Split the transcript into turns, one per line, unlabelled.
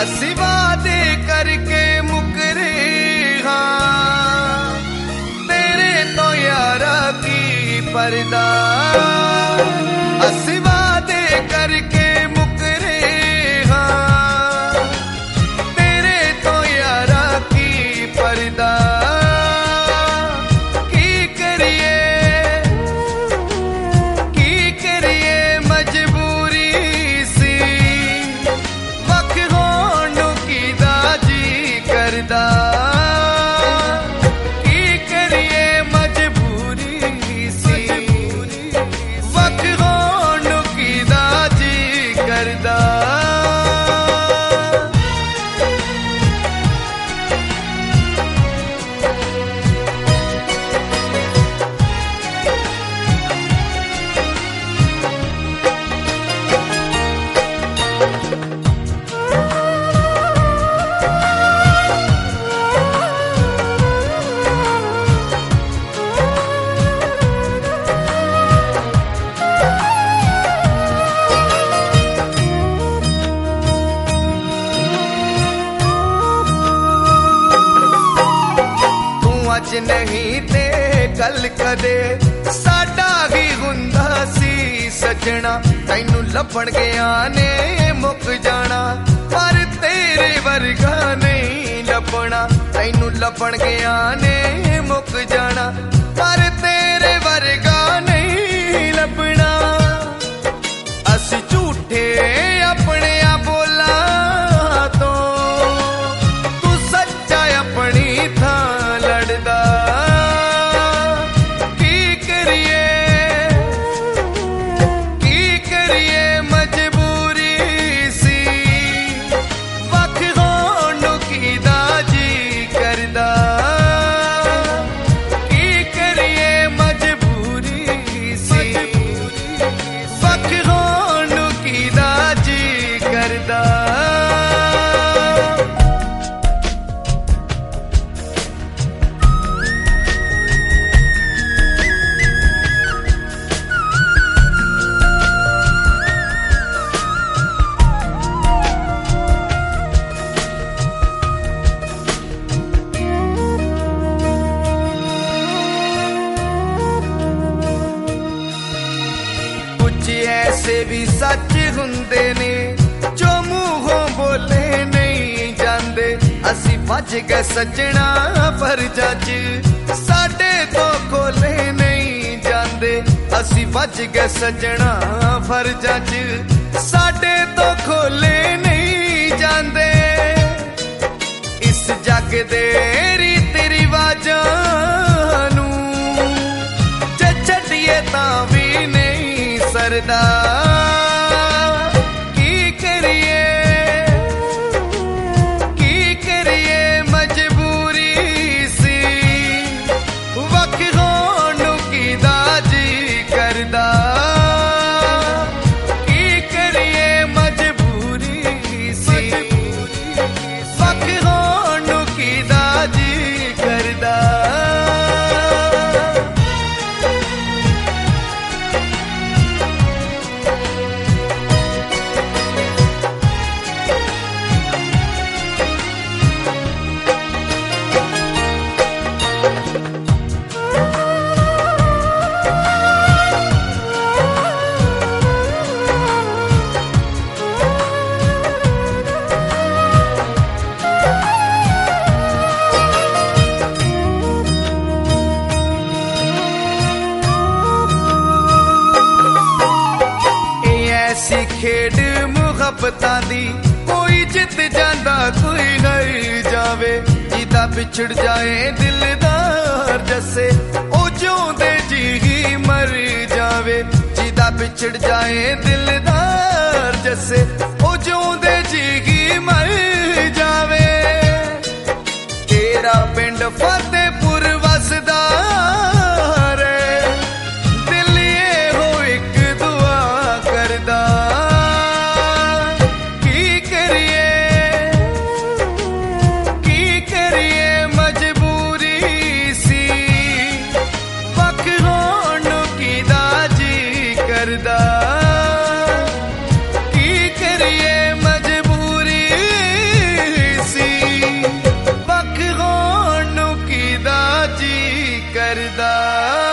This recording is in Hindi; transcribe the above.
असी वादे करके मुकरे हाँ तेरे तो यारा की पर्दा। असी वादे करके मुकरे हाँ तेरे तो यारा की पर्दा। अज नहीं ते कल कदे साडा ही हुंदा सी सजना। तैनू लभण गया ने मुक जाना पर तेरे वर्गा नहीं लभना। तैनू लभण गया ने मुक जाना पर तेरे वर्गा नहीं लभना। असी झूठे अपने बोला तो तू सच्चा अपनी था लड़दा। की करिए मजबूरी सी वख होण की दा जी करदा। की करिए मजबूरी सी वख होण की दा जी करदा। ऐसे भी सच हुंदे ने जो मुंहों बोले नहीं जांदे। असी बच गए सजना फर्जां च साडे तो खोले नहीं जांदे। असी बच गए सजना फर्जां च साडे तो खोले नहीं जांदे। इस जग दे रीति रिवाजां नू जे छड्डिए तां भी नहीं सरदा। की करिए मजबूरी सी वख होण की दा जी करदा। की करिए मजबूरी सी वख होण की दा जी करदा। ऐसी खेड मुहब्बतां दी कोई जित जांदा कोई हार जावे। जिदा बिछड़ जाए दिलदार जैसे ओ जिउंदे जी ही मर जावे। जिदा बिछड़ जाए दिलदार जैसे ओ जिउंदे जी ही मर जावे। तेरा पिंड फतेहपुर वसदा रे दिल ये हो एक दुआ करदा। की करिए मजबूरी करदा